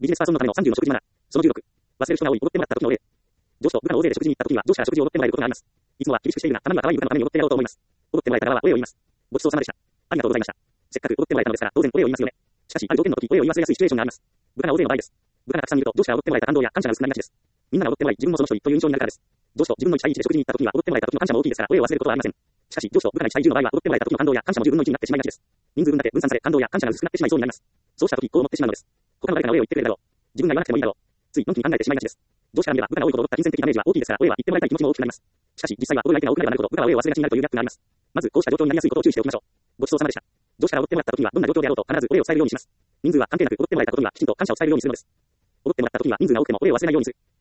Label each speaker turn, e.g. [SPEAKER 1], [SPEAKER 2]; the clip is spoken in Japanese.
[SPEAKER 1] ビジネスパーソンのための30の食事マナー。その16。忘れる人が多い、おごってもらった時の例。上司と部下の大勢で食事に行った時には、上司から食事をおごってもらえることがあります。いつもは厳しくしているが、たまには可愛い部下のためにおごってやろうと思います。おごってもらえた側はお礼を言います。ごちそうさまでした。ありがとうございました。せっかくおごってもらえたのですから、当然お礼を言いますよね。しかし、ある条件の時、お礼を言わせやすいシチュエーションがあります。部下が大勢の場合です。部下がたくさんいると、上司からおごってもらえた感動や感謝が薄くなりがちです。みんながおごってもらい、自分もその一人という印象になるからです。上司と自分の1対1で食事に行った時には、おごってもらえた時の感謝も大きいですから、お礼を忘れることはありません。しかし、上司と部下が1対10の場合は、おごってもらえた時の感動や感謝も10分の1になってしまいがちです。人数分だけ分散され、感動や感謝が薄くなってしまいそうになります。そうした時、こう思ってしまうのです。他の誰かがお礼を言ってくれるだろう。自分が言わなくてもいいだろう。ついのんきに考えてしまいがちです。上司から見れば、部下が多いことを取った金銭的ダメージは大きいですから、お礼は言ってもらいたい気持ちも大きくなります。しかし、実際はおる相手が多くなればなるほど、部下はお礼を忘れがちになるというギャップがあります。まず、こうした状況になりやすいことを注意しておきましょう。ごちそうさまでした。上司からおごってもらった時には、どんな状況であろうと必ずお礼を伝えるようにします。人数は関係なく、おごってもらえたことにはきちんと感謝を伝えるようにするのです。おごってもらった時には人数が多くてもお礼を忘れないようにする。